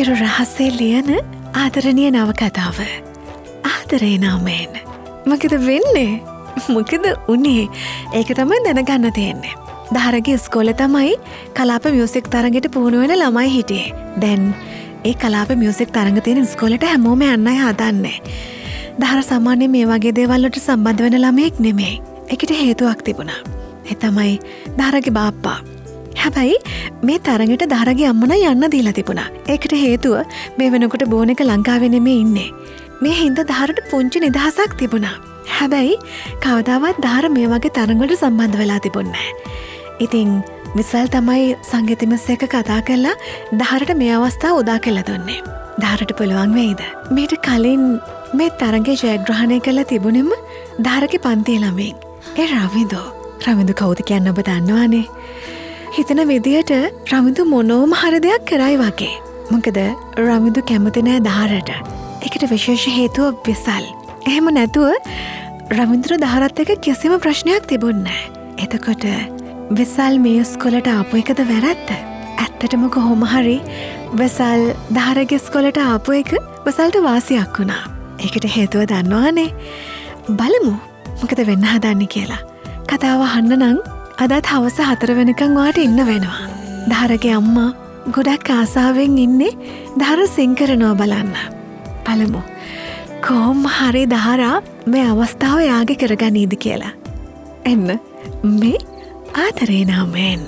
අඳුරු රහසේ ලියන ආදරණීය නවකතාව. ආදරේ නාමයෙන්. මොකද වෙන්නේ? මොකද උනේ? ඒක තමයි දැනගන්න තියෙන්නේ. දහරගේ ඉස්කෝලේ තමයි කලාප මියුසික් තරඟයට පුහුණු වෙන ළමයි හිටියේ. දැන් ඒ කලාප මියුසික් තරඟ තියෙන ඉස්කෝලේට හැමෝම යන්නයි හදන්නේ. දහර සාමාන්‍යයෙන් මේ වගේ දේවල් වලට සම්බන්ධ වෙන ළමයෙක් නෙමෙයි. ඒකට හේතුවක් තිබුණා. ඒ තමයි දහරගේ බාප්පා. හැබැයි මේ තරඟට දහරගේ අම්මා යන්න දීලා තිබුණා. ඒකට හේතුව මේ වෙනකොට බෝනික ලංකාවේ නෙමෙයි ඉන්නේ. මේ හින්දා දහරට පුංචි නිදහසක් තිබුණා. හැබැයි කවදාවත් දහර මේ වගේ තරඟවලට සම්බන්ධ වෙලා තිබුණේ නැහැ. ඉතින් විසල් තමයි සංගීත මිස් එක කතා කරලා දහරට මේ අවස්ථාව උදා කරලා දුන්නේ. දහරට පුළුවන් වෙයිද? මේට කලින් මේ තරඟේ ජයග්‍රහණය කළා තිබුණෙම දහරගේ පන්ති ළමෙක්. ඒ රවිදු කවුද කියන්න ඔබ දන්නවානේ. හිතන විදියට රවිදු මොනෝම හරි දෙයක් කරයි වගේ. මොකද රවිදු කැමති නෑ දහරට. ඒකට විශේෂ හේතුව විසල්. එහෙම නැතුව රවින්ද්‍ර දහරත් එක කිසිම ප්‍රශ්නයක් තිබුණේ නෑ. එතකොට විසල් මේ ඉස්කෝලේට ආපු එකද වැරද්ද? ඇත්තටම කොහොම හරි විසල් දහරගේ ඉස්කෝලේට ආපු එක විසල්ට වාසියක් වුණා. ඒකට හේතුව දන්නවානේ. බලමු මොකද වෙන්න හදන්නේ කියලා. කතාව අහන්න නම් අදත් හවස 4 වෙනකන් ඔයාට ඉන්න වෙනවා. දහරගේ අම්මා ගොඩක් ආසාවෙන් ඉන්නේ දහර සිං කරනවා බලන්න. බලමු කොහොම හරි දහරා මේ අවස්ථාව යාගේ කරගනීද කියලා. එන්න මේ ආදරේ නාමයෙන්.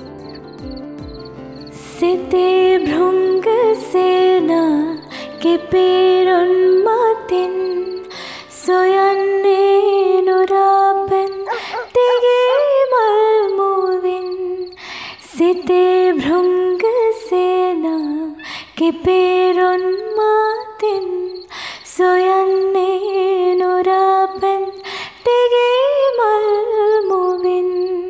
සිතේ භෘංග සේනා කෙපිරුන් මතින් සොයන්නේ නුරාපෙන් තිගේ මල් මුවින්. සිතේ භෘංග සේනා කෙපිරුන් මතින් සොයන්නේ නුරාපෙන් තිගේ මල් මුවින්.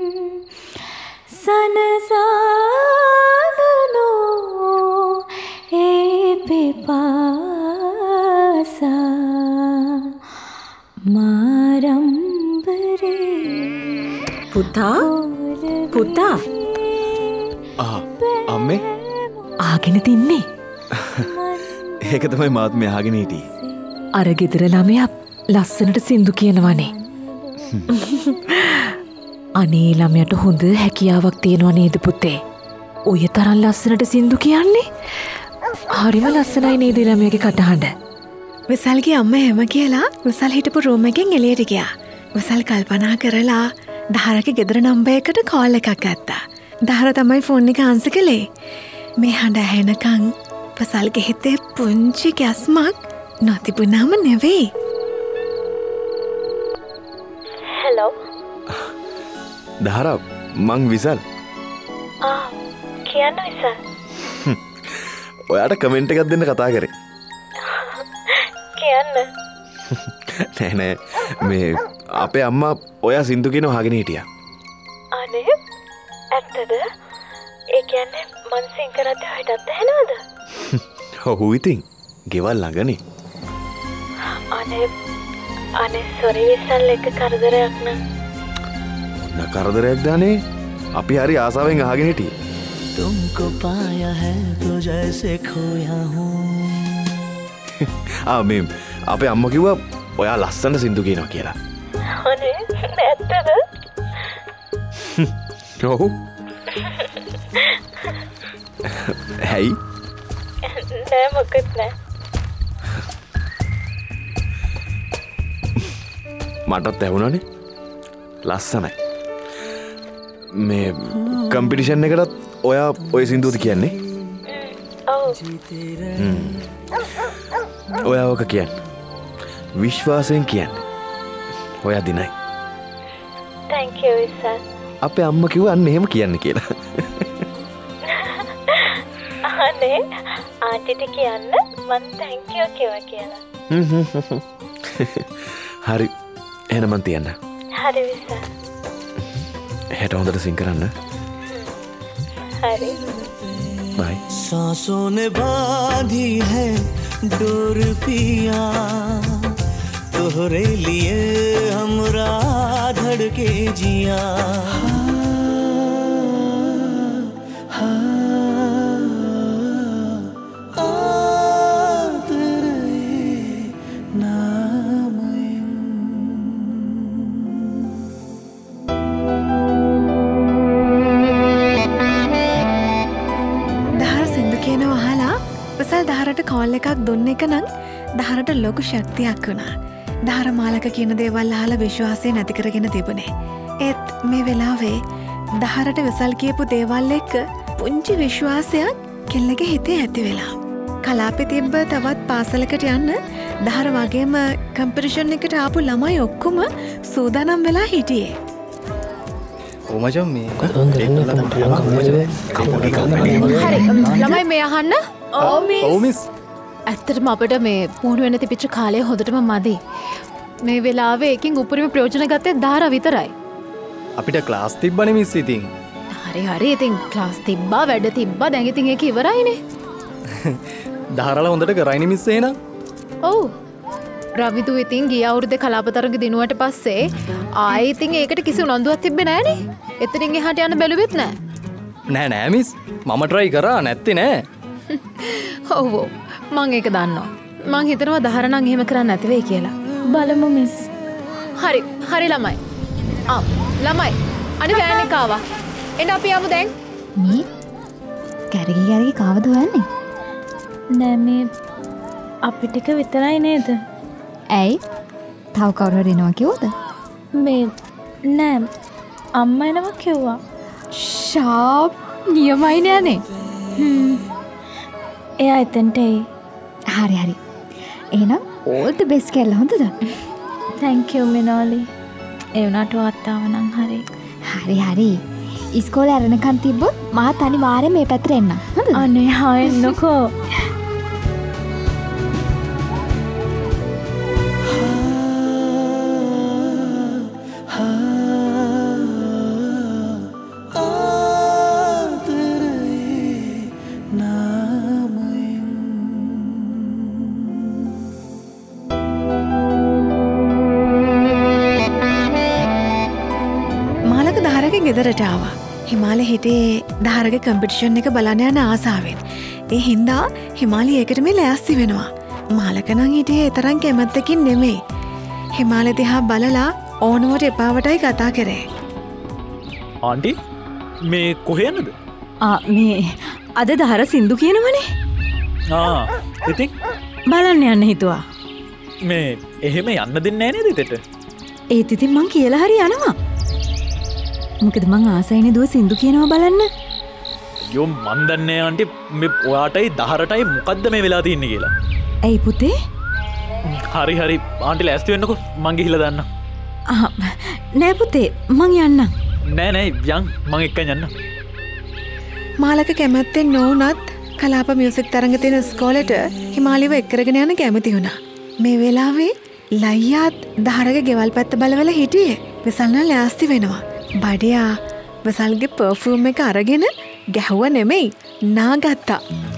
සනසාදනෝ ඒ පිපාසා මාරම්බරේ. පුතා අම්මේ ආගෙන තින්නේ. ඒක තමයි මාත් මේ අහගෙන හිටියේ. අර ගෙදර ළමයා ලස්සනට සින්දු කියනවනේ. අනේ ළමයට හොඳ හැකියාවක් තියෙනවා නේද පුතේ? ඔය තරම් ලස්සනට සින්දු කියන්නේ. හරිම ලස්සනයි නේද ළමයාගේ කටහඬ? විසල්ගේ අම්මා එහෙම කියලා විසල් හිටපු රූම් එකෙන් එළියට ගියා. විසල් කල්පනා කරලා දහරගේ ගෙදර නම්බර් එකට කෝල් එකක් ගත්තා. දහර තමයි ෆෝන් එක ආන්සර් කළේ. මේ හඬ ඇහෙනකන් විසල්ගේ හිතේ පුංචි ගැස්මක් නොතිබුණාම නෙවෙයි. හෙලෝ. දහරා මං විසල්. කියන්න විසල්. ඔයාට කමෙන්ට් එකක් දෙන්න කතා කරේ. කියන්න. නෑ මේ අපේ අම්මා ඔයා සින්දු කියන අහගෙන හිටියා. අනේ ඇත්තද? ඒ කියන්නේ මං සිං කරද්දී හොයටත් ඇහෙනවද? ඔව් ඉතින් ගෙවල් ළඟනේ. අනේ සොරි විසල් එක කරදරයක් නම්. ඔන්න කරදරයක් දානේ. අපි හරි ආසාවෙන් අහගෙන හිටියේ. तुमको पाया है तो जैसे खोया हूँ. මේ අපේ අම්මා කිව්වා ඔයා ලස්සන සින්දු කියනවා කියලා. අනේ ඇත්තද? ඔව්. හැයි නෑ මොකද නෑ. මටත් ඇහුණානේ ලස්සනයි. මේ කම්පිටිෂන් එකටත් ඔයා ඔය සින්දුවද කියන්නේ? ඔව්. ඔයා ඕක කියන්නේ විශ්වාසයෙන් කියන්නේ. ඔයා දිනයි. thank you විසල්. අපේ අම්මා කිව්වා අන්න එහෙම කියන්න කියලා. අනේ ආන්ටිට කියන්න මං thank you කිව්වා කියලා. හරි එහෙනම් මං තියන්න. හරි විසල්. හෙට හොඳට සිං කරන්න. हरे बाय। सांसों ने बांधी है डोर पिया, तोहरे लिए हमरा धड़के जिया। आ දුන්න එක නම් දහරට ලොකු ශක්තියක් වුණා. දහර මාලක කියන දේවල් අහලා විශ්වාසය නැති කරගෙන තිබුණේ. ඒත් මේ වෙලාවේ දහරට විසල් කියපු දේවල් එක්ක පුංචි විශ්වාසයක් කෙල්ලගේ හිතේ ඇති වෙලා. කලාපෙ තිබ්බ තවත් පාසලකට යන්න දහර වගේම කම්පිටිෂන් එකට ආපු ළමයි ඔක්කොම සූදානම් වෙලා හිටියේ. ඕමචම් මේ හරි ළමයි මේ අහන්න. ඕමිස් ඇත්තටම අපිට මේ පුහුණු වෙන්න තිබිච්ච කාලය හොඳටම මදි. මේ වෙලාවේ එකකින් උපරිම ප්‍රයෝජන ගත්තේ දාර විතරයි. අපිට ක්ලාස් තිබ්බනේ මිස් ඉතින්. හරි ඉතින් ක්ලාස් තිබ්බා වැඩ තිබ්බා දැන් ඉතින් ඒක ඉවරයිනේ. දහරලා හොඳට කරයිනේ මිස් එහෙනම්. ඔව්. රවිදු ඉතින් ගිය අවුරුද්දේ කලාපතරංග දිනුවට පස්සේ ආයෙ ඉතින් ඒකට කිසි උනන්දුවක් තිබ්බේ නෑනේ. එතනින් එහාට යන්න බැලුවෙත් නෑ. නෑ මිස් මම try කරා නැත්තේ නෑ. ඔව් මං ඒක දන්නවා. මං හිතනවා දහර නම් එහෙම කරන්න නැති වෙයි කියලා. බලමු මිස්. හරි ළමයි. ළමයි අනේ වෑන් එක ආවා. එන්න අපි යමු දැන්. මේ කැරකි කාවද හොයන්නේ? නෑ මේ අපි ටික විතරයි නේද? ඇයි? තව කවුරු හරි එනවා කිව්වද? මේ නෑ අම්මා එනවා කිව්වා. ෂාප් නියමයි නෑනේ. එයා එතනට එයි. හරි. එහෙනම් all the best කියලා හොඳද? thank you මිනෝලි. ඒ වුණාට වාතාව නම් හරි. හරි. ඉස්කෝලේ අරනකන් තිබ්බොත් මහත් අනිවාර්යෙන් මේ පැත්තට එන්න. හොඳද? අනේ හා එන්නකෝ. ගෙදරට ආවා. හිමාලේ හිටේ දහරගේ කම්පිටිෂන් එක බලන්න යන ආසාවෙන්. ඒ හින්දා හිමාලි ඒකට මේ ලෑස්ති වෙනවා. මාලක නම් හිටියේ ඒ තරම් කැමැත්තකින් නෙමෙයි. හිමාලේ දිහා බලලා ඕනවට එපාවටයි කතා කරේ. ආන්ටි මේ කොහේ යන්නද? මේ අද දහර සින්දු කියනවනේ. ඉතින් බලන්න යන්න හිතුවා. මේ එහෙම යන්න දෙන්නේ නැහැ නේද ඉතට? ඒත් ඉතින් මං කියලා හරි යනවා. මොකද මං ආසයිනේ දුව සින්දු කියනවා බලන්න. අයියෝ මන් දන්නේ ආන්ටි මේ ඔයාටයි දහරටයි මොකද්ද මේ වෙලා තින්නේ කියලා. ඇයි පුතේ? හරි ආන්ටි ලෑස්ති වෙන්නකෝ මං ගිහිල්ලා දාන්න. නෑ පුතේ මං යන්නම්. නෑ යන් මං එක්කන් යන්න. මාලක කැමැත්තෙන් නොවුනත් කලාප මියුසික් තරඟ තියෙන ඉස්කෝලේට හිමාලිව එක්කරගෙන යන්න කැමති වුණා. මේ වෙලාවේ ලයියාත් දහරගේ ගෙවල් පැත්ත බලවල හිටියේ. විසල්න ලෑස්ති වෙනවා. බඩයා වසල්ගේ පර්ෆූම් එක අරගෙන ගැහුව නෙමෙයි නාගත්තා.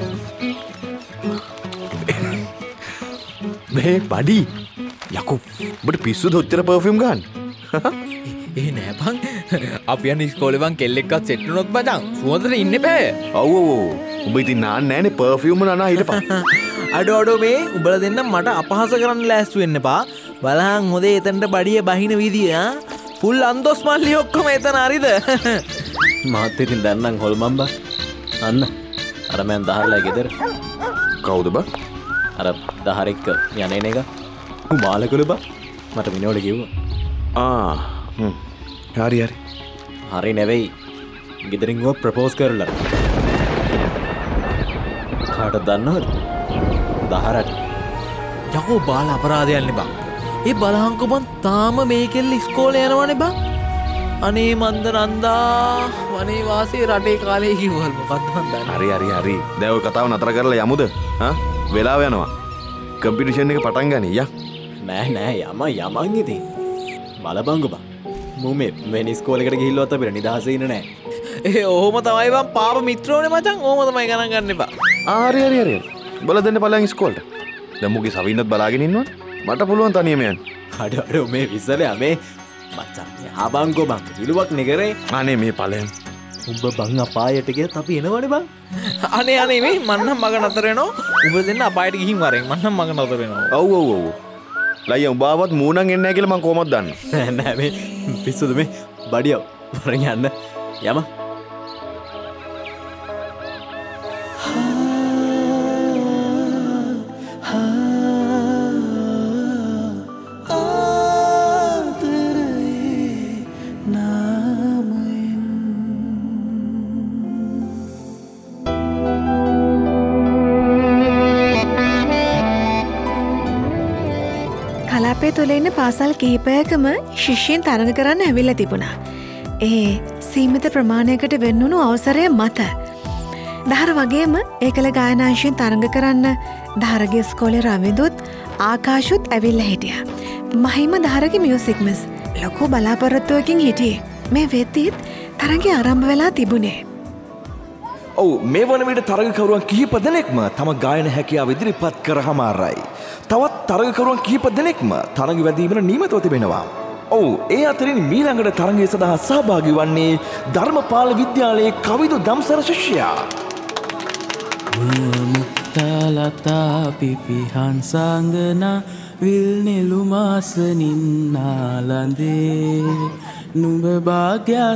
මේ බඩි යකු ඔබට පිස්සුද ඔච්චර පර්ෆියුම් ගන්න? ඒ නෑ බං අපි යන ඉස්කෝලේ බං කෙල්ලෙක්වත් සෙට් වුණොත් බං සුවඳට ඉන්න බෑ. ඔව් උඹ ඉතින් නාන්න නෑනේ පර්ෆියුම් නනා හිටපන්. අඩෝ මේ උඹලා දෙන්න මට අපහාස කරන්න ලෑස්ති වෙන්න එපා. බලහන් හොදේ එතනට බඩිය බහින විදිය ෆුල් අන්දොස් මල්ලි ඔක්කොම එතන හරිද? මාත් ඉතින් දැන්නම් හොල්මන් බා. අන්න අර මෑන් දහරලා ගෙදර. කවුද බා? අර දහර එක්ක යන්නේ නේද? උ මාලකලු බා. මට මිනෝල කිව්වා. හරි නෙවෙයි. ගෙදරින් ගෝ ප්‍රපෝස් කරලා. කාටද දන්නවද? දහරට. යකෝ බාල අපරාධයක් නේ බං. ඒ බලහන්කෝ බං තාම මේකෙල්ල ඉස්කෝලේ යනවනේ බං. අනේ මන්ද නන්දා වනේ වාසේ රටේ කාලේ කිව්වල් මොකක්ද මන් දන්නේ. හරි. දැන් ඔය කතාව නතර කරලා යමුද? වෙලාව යනවා. කම්පිටිෂන් එක පටන් ගන්න යා. නෑ යමන් ඉතින්. බලබංගු බං. මුමේ වෙන ඉස්කෝලේකට ගිහිල්ලවත් අපිට නිදහස ඉන්න නෑ. ඔහොම තමයි බං පාප මිත්‍රෝනේ මචං. ඔහොම තමයි ගණන් ගන්න එපා. හරි. බල දෙන්න බලන් ඉස්කෝලේට. දැන් මුගේ සවින්නත් බලාගෙන ඉන්නවද? මට පුළුවන් තනියම යන්න. අඩෝ මේ විසලේ මේ මචං ආබංගෝ බං විලුවක් නෙකරේ. අනේ මේ ඵලයන්. උඹ බං අපායට ගියත් අපි එනවනේ බං. අනේ මේ මන්නම් මග නතර වෙනවා. උඹ දෙන්න අපායට ගිහින් වරෙන් මන්නම් මග නතර වෙනවා. ඔව්. ලයියා උඹවත් මූණන් එන්නේ නැහැ කියලා මං කොහොමද දන්නේ? නෑ මේ පිස්සුද මේ බඩියව වරෙන් යන්න යම. තුළ ඉන්න පාසල් කිහිපයකම ශිෂ්‍යයෙන් තරඟ කරන්න ඇවිල්ලා තිබුණා. ඒ සීමිත ප්‍රමාණයකට වෙන්නුණු අවසරය මත. දහර වගේම ඒකල ගායනාංශයෙන් තරඟ කරන්න දහරගේ ස්කෝලේ රවිදුත් ආකාශුත් ඇවිල්ලා හිටියා. මහිම දහරගේ මියුසික් මිස් ලොකෝ බලාපොරොත්තුවකින් හිටියේ. මේ වෙද්දිත් තරඟය ආරම්භ වෙලා තිබුණේ. ඔව් මේ වන විට තරගකරුවන් කිහිප දෙනෙක්ම තම ගායන හැකියාව ඉදිරිපත් කරහමාරයි. තවත් තරගකරුවන් කිහිප දෙනෙක්ම තරග වැදීමට නියමිතව තිබෙනවා. ඔව් ඒ අතරින් මීළඟට තරගය සඳහා සහභාගී වන්නේ ධර්මපාල විද්‍යාලයේ කවිදු දම්සර ශිෂ්‍යයා. මුක්තලතා පිපිහන් සංගනා විල් නෙළුමාසනින්නාලඳේ නුඹ භාග්‍යා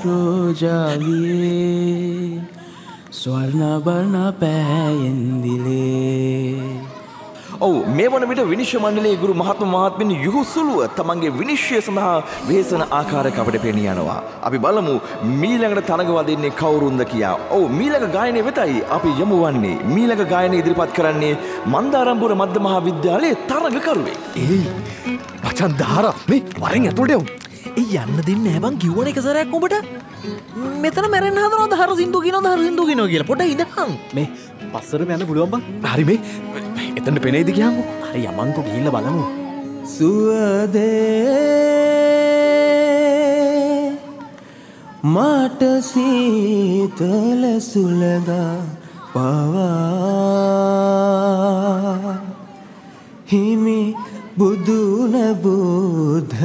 සරෝජාලියේ ස්වර්ණබර්ණ පෑයෙන්දිලේ. ඔව් මේ වන විට විනිශ්චය මණ්ඩලයේ ගුරු මහත්ම මහත්මින් යුහුසුලුව තමන්ගේ විනිශ්චය සඳහා වෙහෙසන ආකාරයක අපට පෙනී යනවා. අපි බලමු මීළඟට තරඟ වදින්නේ කවුරුන්ද කියා. ඔව් මීළඟ ගායනය වෙතයි අපි යමු වන්නේ. මීළඟ ගායනය ඉදිරිපත් කරන්නේ මන්දාරම්පුර මධ්‍ය මහා විද්‍යාලයේ තරඟකරුවෙක්. මචන් දහර මේ වරෙන් ඇතුළට යමු. ඒ යන්න දෙන්න හැබන් කිව්වන එක සරයක් ඔබට මෙතන මැරෙන් හදනවා දහර සින්දු කියනවා දහර සින්දු කියනවා කියලා පොඩ ඉඳහන් මේ පස්සරම යන්න පුළුවන් බං. හරි මේ එතනට පෙනේද කියන්නකෝ. හරි යමන්කෝ ගිහිල්ලා බලමු. සුවදේ මාට සීතල සුලගා පවා හිමි බුදුන බුද්ධ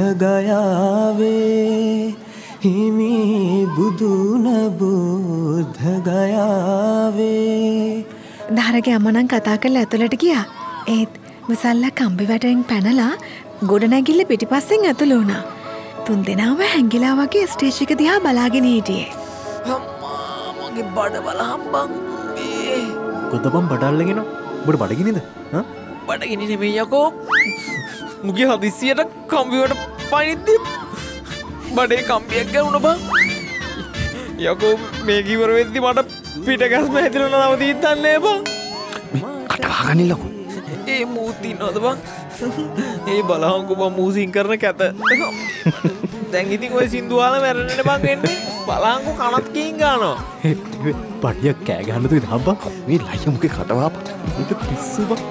ගයාවේ හිමි බුදුන බුද්ධ ගයාවේ. දහරගේ අම්මනම් කතා කරලා ඇතුළට ගියා. ඒත් විසල්ලා කම්බි වැටෙන් පැනලා ගොඩනැගිල්ල පිටිපස්සෙන් ඇතුළු වුණා. තුන් දෙනාම හැංගිලා වගේ ස්ටේජ් එක දිහා බලාගෙන හිටියේ. අම්මා මගේ බඩ බලහම්බන්. කොතපම් බඩල්ලගෙන ඔබට බඩගිනිද? හා? බඩගිනි නෙමෙයි යකෝ. මුගේ හදිස්සියට කම්බියට පනිද්දි බඩේ කම්බියක් ගනුණා බං. යකෝ මේ කිවර වෙද්දි මට පිටගස්ම හැදිලා නවතිත් දන්නේ බං. කටවාගනිල්ලකෝ. ඒ මූති නෝද බං. ඒ බලහංකෝ බං මූසින් කරන කැත. දැන් ඉතින් ඔය සින්දුවාල මැරෙන්නේ බං වෙන්නේ. බලහංකෝ කනත් කින් ගන්නවා. පඩියක් කෑ ගහන්න තුයි දාබ්බා. මේ ලයිය මුගේ කටවාප. ඒක පිස්සු බං.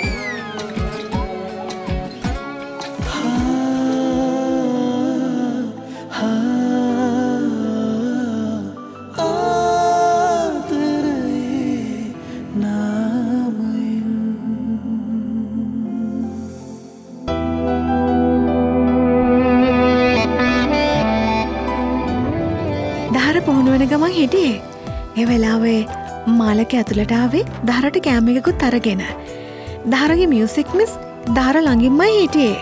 ගමන් හිටියේ. ඒ වෙලාවේ මාලක ඇතුළට ආවේ දහරට කෑම එකකුත් අරගෙන. දහරගේ මියුසික් මිස් දහර ළඟින්මයි හිටියේ.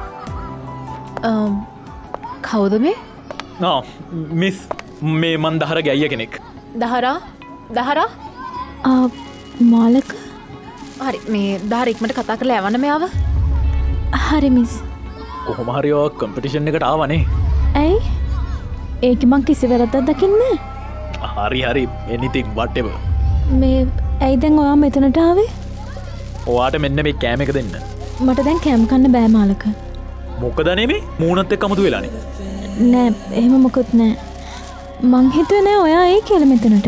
කවුද මේ? මිස් මේ මන් දහරගේ අයිය කෙනෙක්. දහරා මාලක හරි මේ දහර ඉක්මට කතා කරලා යවන්න මෙයාව. හරි මිස්. කොහොමහරිෝ කම්පිටිෂන් එකට ආවනේ. ඇයි ඒක මං කිසි වැරද්දක් දකින්නේ. හරි එනිතින් වට්ටෙව මේ ඇයි දැන් ඔයා මෙතනට ආවේ? ඔයාට මෙන්න මේ කෑම එක දෙන්න. මට දැන් කෑම කන්න බෑ මාලක. මොකද නෙමේ මූණත් එක්ක අමුතු වෙලානේ. නෑ එහෙම මොකුත් නෑ. මං හිතුවේ නෑ ඔයා ඒ කියලා මෙතනට.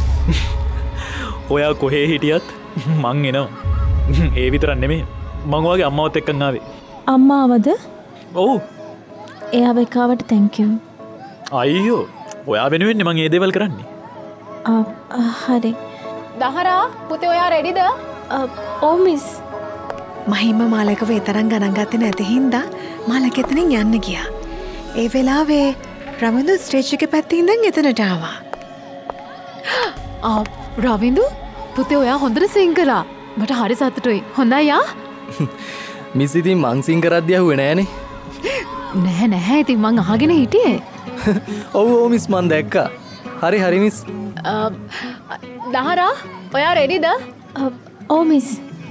ඔයා කොහේ හිටියත් මං එනවා. ඒ විතරක් නෙමේ මං ඔයාගේ අම්මවත් එක්කන් ආවේ. අම්මාවද? ඔව්. එයාව එකාවට thank you. අයියෝ ඔයා වෙනුවෙන්නේ මං ඒ දේවල් කරන්නේ. හරි. දහරා පුතේ ඔයා රෙඩිද? ඔව් මිස්. මහිම මාලකව ඒ තරම් ගණන් ගත්තේ නැති හින්දා මාලක එතනින් යන්න ගියා. ඒ වෙලාවේ රවින්දු ස්ටේජ් එකේ පැත්තේ ඉඳන් එතනට ආවා. රවින්දු පුතේ ඔයා හොඳට සිං කළා. මට හරි සතුටුයි. හොඳයි යා. මිස් ඉතින් මං සිං කරද්දී අහුවේ නෑනේ. නැහැ ඉතින් මං අහගෙන හිටියේ. ඔව් මිස් මන් දැක්කා. හරි මිස්. දහරා ඔයා රෙඩිද? ඔව් මිස්.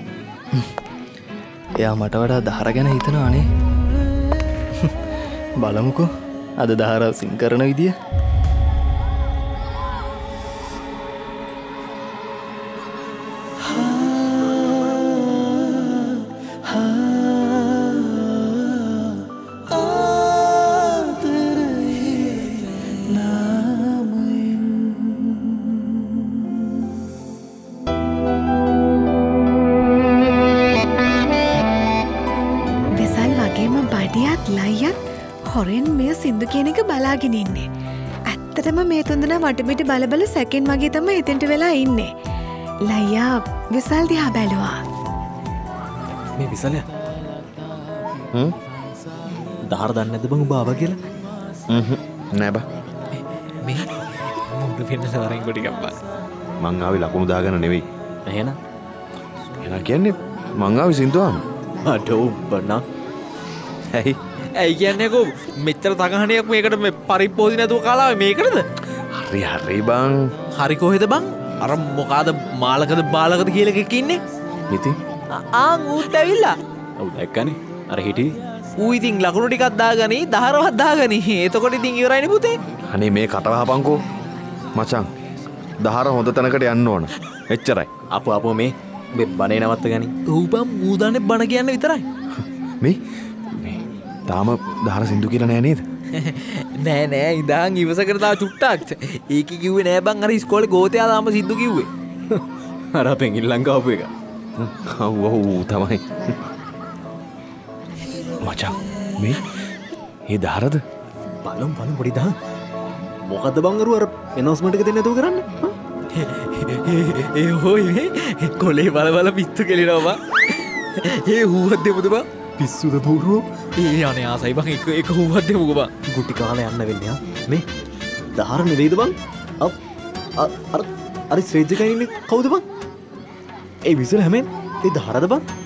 එයා මට වඩා දහර ගැන හිතනවානේ. බලමුකෝ අද දහර සිං කරන විදිය. හොරෙන් මේ සින්දු කියන එක බලාගෙන ඉන්නේ. ඇත්තටම මේ තුන්දෙනා වටපිට බලබල සැකෙන් වගේ තමයි එතෙන්ට වෙලා ඉන්නේ. ලයියා විසල් දිහා බැලුවා. මේ විසලයා දහර දන්නේ නැද්ද බං ඔබ ආවා කියලා? නෑ බා. මේ මුඩු පෙන්න සවරෙන් කොට ගම්පා. මං ආවේ ලකුණු දාගන්න නෙවෙයි. එහෙනම් කියන්නේ මං ආවේ සින්දුවාම. අඩෝ බනා. ඇයි? ඇයි කියන්නේ කො මෙච්චර තගහණයක් මේකට මේ පරිප්පෝදි නැතුව කාලාවේ මේකටද? හරි හරි බං. හරි කොහෙද බං? අර මොකාද මාලකද බාලකද කියලා එකක් ඉන්නේ? ඉතින් ඌත් ඇවිල්ලා. ඔව් දැක්කනේ. අර හිටියේ. ඌ ඉතින් ලකුණු ටිකක් දාගනි, දහරවත් දහගනි. එතකොට ඉතින් ඉවරයිනේ පුතේ. අනේ මේ කටවහපන්කෝ. මචං. දහර හොඳ තැනකට යන්න ඕන. එච්චරයි. අපෝ මේ බනේ නවත්ත ගනි. ඌ බං ඌ දන්නේ බණ කියන්න විතරයි. මේ තාම දහර සින්දු කියලා නෑ නේද? නෑ නෑ ඉඳන් ඉවසකට තා චුට්ටක්. ඒක කිව්වේ නෑ බං අර ඉස්කෝලේ ගෝතයා තාම සින්දු කිව්වේ. අර අපෙන් ඉල්ලන් ගාපු එක. ඔව් තමයි. මචං මේ දහරද? බලමු පොඩි දහන්. මොකද්ද බං අර එනෝස්මන්ට් එක දෙන්න නැතුව කරන්නේ? ඒ හොයි කොලේ බල පිස්සු කෙලිනවා බං. ඒ හුවත් දෙමුද බං? පිස්සුද බෝරුවෝ? ඒ අනේ ආසයි බං එක හුවත් දෙමුකෝ බං. ගුටි කාලා යන්න වෙන්නේ මේ දහර නෙවෙයිද බං? අර ශ්‍රේජ් එකයි ඉන්නේ කවුද බං? ඒ විසල හැමෙන් ඒ දහරද බං?